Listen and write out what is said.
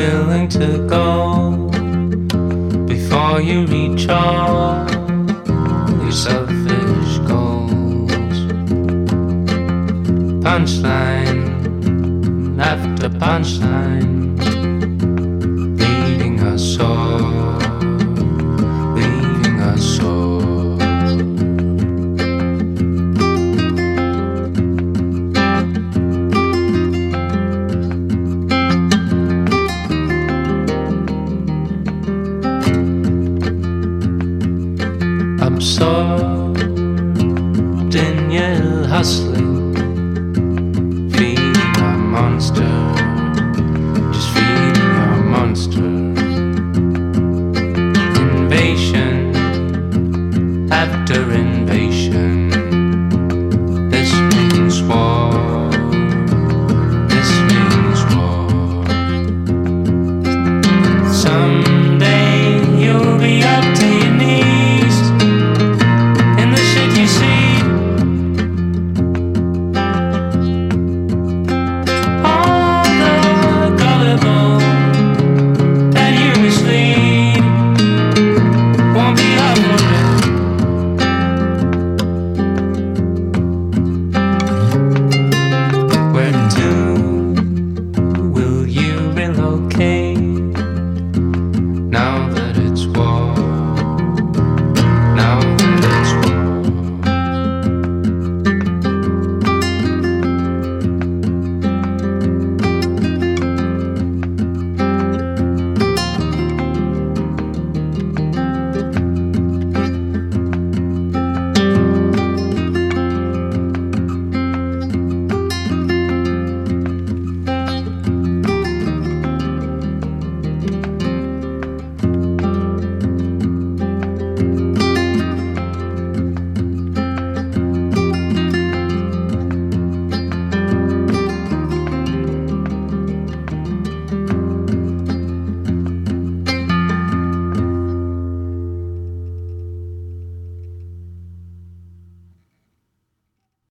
willing to go before you reach all your selfish goals. Punchline after punchline, leaving us sore, leaving us sore. Absorbed in your hustling, feeding our monster, just feeding our monster. Invasion after invasion, this means war, this means war. Someday you'll be up to your knees in the shit you see. All the gullible that you mislead won't be up for it. Where to will you relocate?